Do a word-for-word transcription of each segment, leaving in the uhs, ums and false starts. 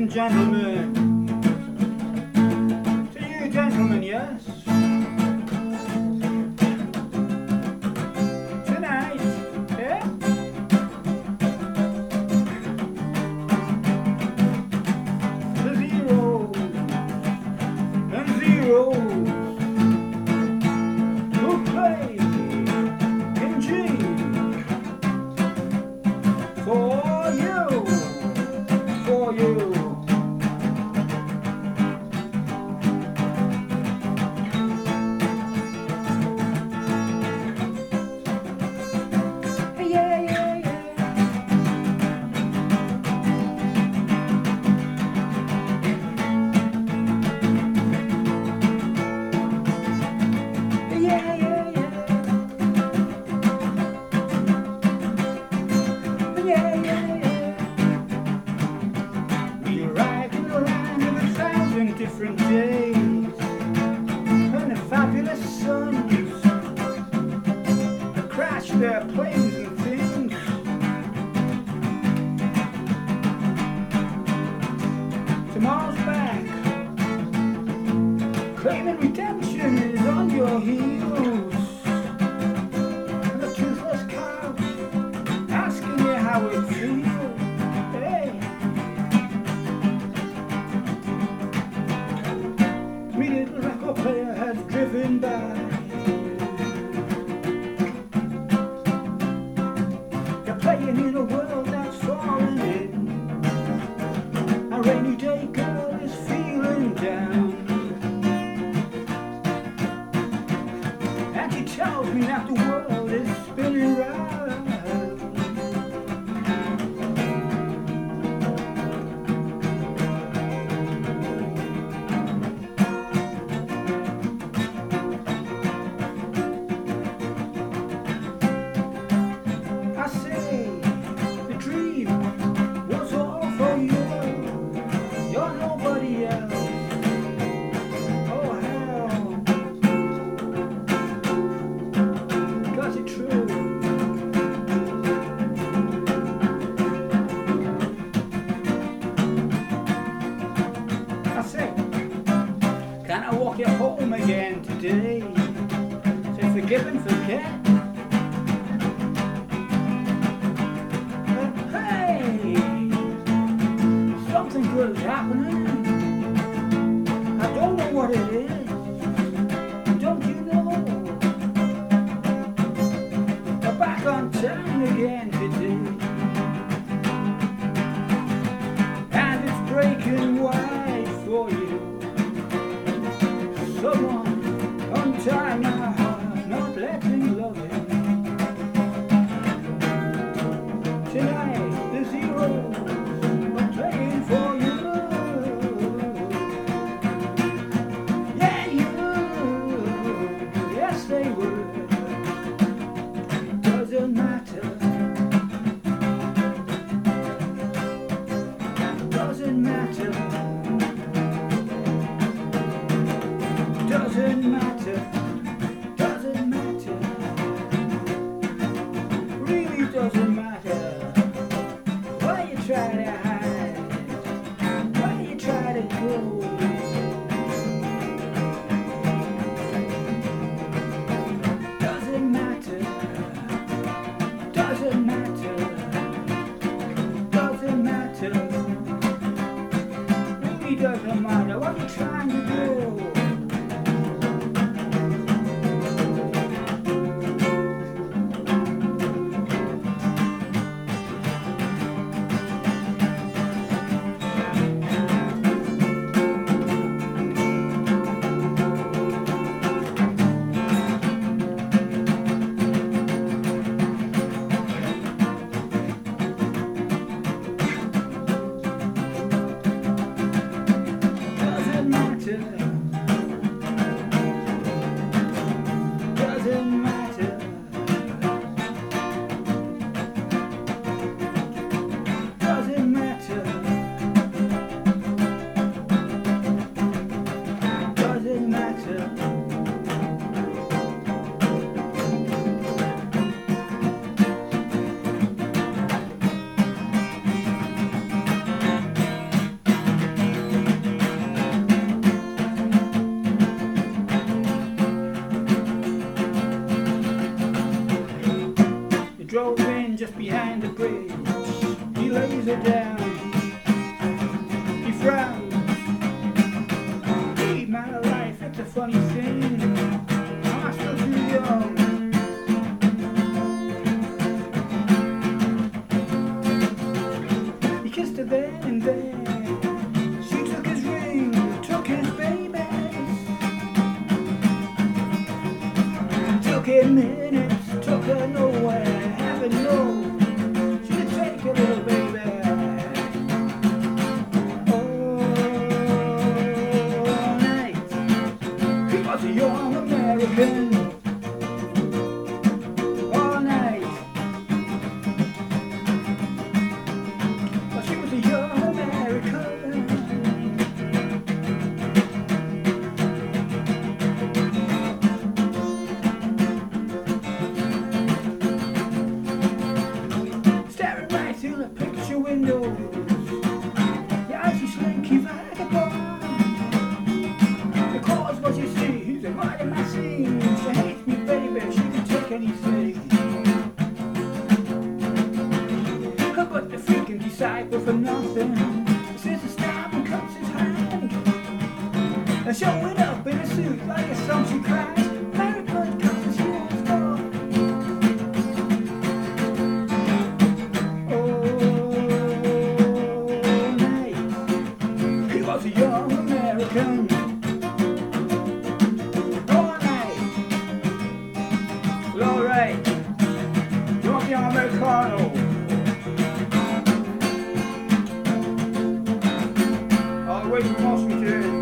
and gentlemen, to you gentlemen, yes, tonight, yeah, the zeros and zeros will play in G for you, for you. Yeah, yeah, yeah. Yeah, yeah, yeah. Yeah, yeah, yeah. We ride in the land of a thousand different days and the fabulous suns that crash their planes and things. Tomorrow's back, claiming redemption is on your heels. And the toothless cow asking you how it feels. Hey, me little record player has driven by. You're playing in a world that's falling in. A rainy day girl is feeling down, and she tells me that the world is spinning round. I say the dream was all for you. You're nobody else. Oh hell, got it true. I say, can I walk you home again today? Say forgive and forget. But hey, something good is happening. I don't know what it is. Don't you know? We're back on town again today, and it's breaking wide for you. Someone untie my heart, not let me love it. Tonight the zeros are playing for you. Yeah, you. Yes, they will. Doesn't matter. Doesn't matter. Doesn't matter. Talking minutes took her nowhere. Heaven knows she'd take a little baby. All night he was a young American. All night, well, she was a young American. The picture windows, your eyes are slinky vagabond. The cause was, you see, he's a right in my scene. She hates me, baby, she can take anything. But the freaking disciple for nothing says the stab and cuts his hand. And showing up in a suit like a song she cries. Mary Blood cuts his heels off. Was a young American. All night. Well, all right. You want the young Americano? All the way from Washington.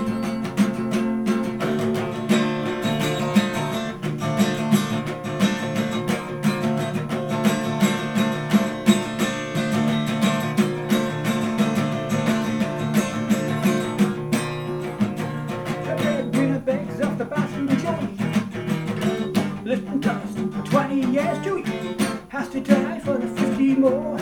Lifting dust for twenty years, Dewey has to die for the fifty more.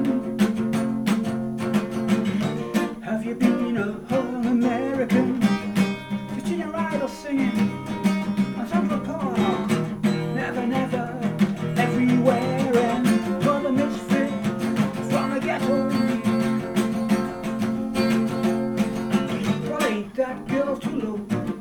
Have you been a whole American? Just in your idol singing on Central Park. Never, never, everywhere, and for the misfit from the ghetto. Well, ain't that girl too low?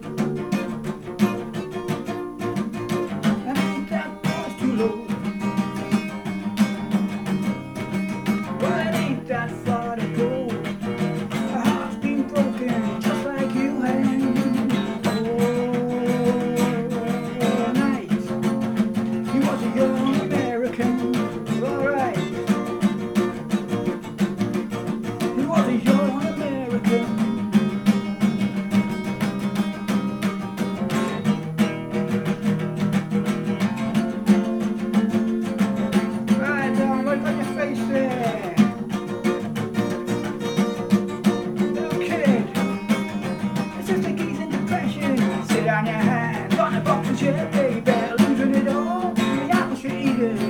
Well, it ain't that far to go. Her heart's been broken just like you had. All night he was a young American. Alright, he was a young American. Right down, right on your face there. Little kid, it's just a geese in depression. Sit on your hands on a box of shit, baby. Losing it all, the apple should eat it.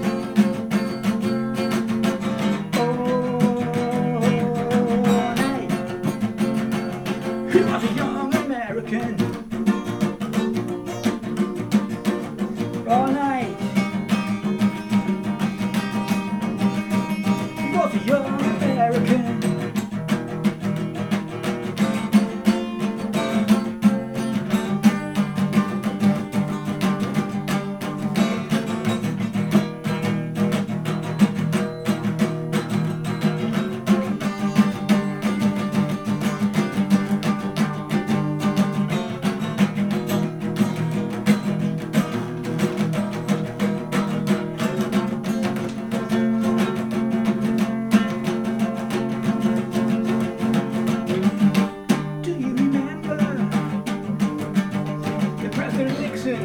All night, he was a young American. All night, he was a young American. Do you remember the President Nixon?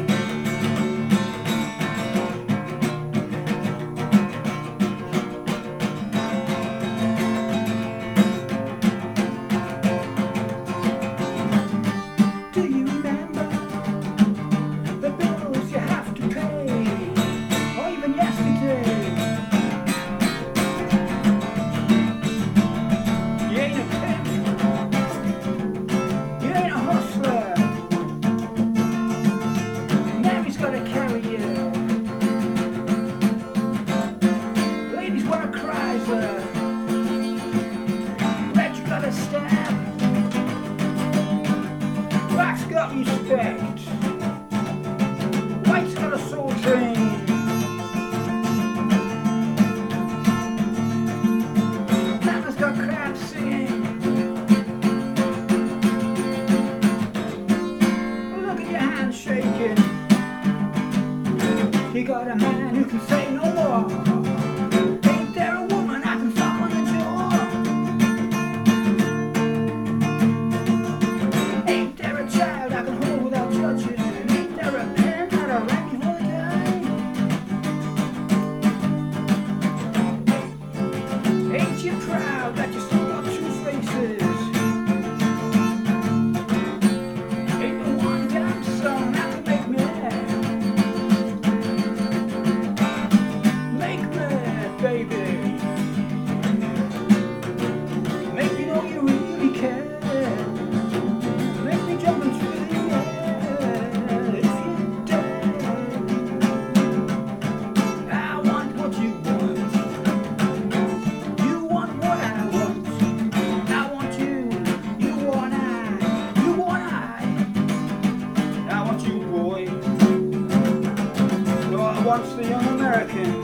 Do you remember the bills you have to pay, or even yesterday? You ain't a pimp, you ain't a hustler. Mary's gotta carry you. Ladies wear a Chrysler. Red, you gotta stab. Black's got respect. White's got a soul train. Nana's got crabs singing. Look at your hands shaking. once the young American.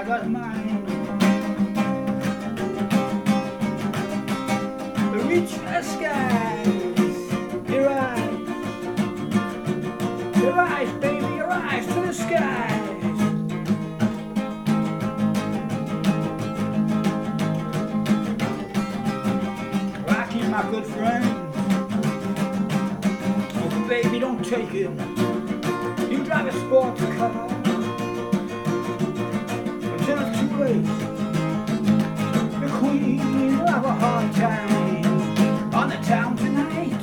I got mine. Reach the skies. Your eyes, your eyes, baby, your eyes to the skies. Rocky, my good friend. Oh, baby, don't take him. You drive a sports car until it's too late. The queen will have a hard time on the town tonight.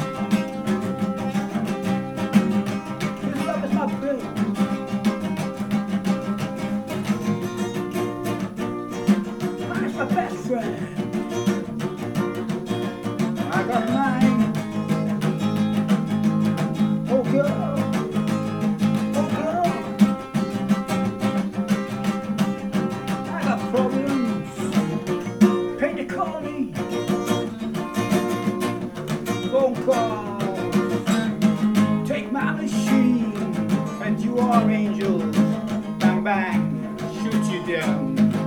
His love is my bill. Mine's my best friend. I got mine. Oh girl, oh girl, I got problems. Pay to call me. Phone calls. Take my machine, and you are angels. Bang bang, shoot you down.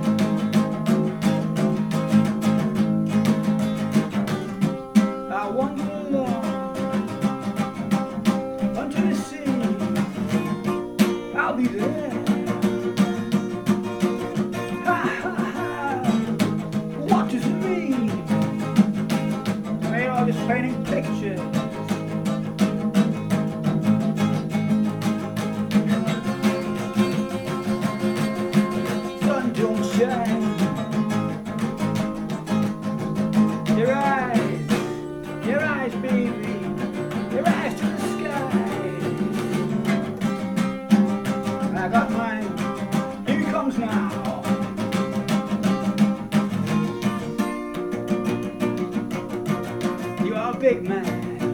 I wander along unto the sea. I'll be there. Ha ha ha. What does it mean? They are just painting pictures. Sun don't shine. Your eyes, your eyes, baby, your eyes to the skies. I got mine. Here he comes now. You are a big man,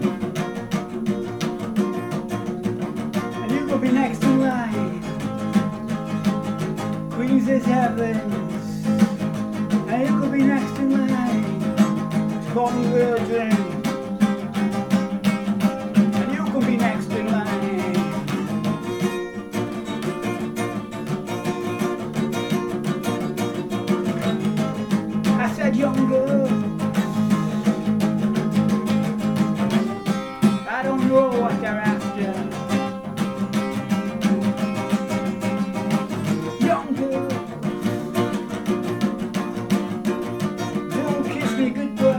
and you will be next in line. Queens is heavens, and you could be next in line. Call me Virgin, and you could be next in line. I said younger. I don't know what they're after. Younger. Don't kiss me goodbye.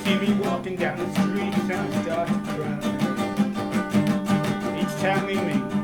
Walking down the street and I start to cry. Each time we meet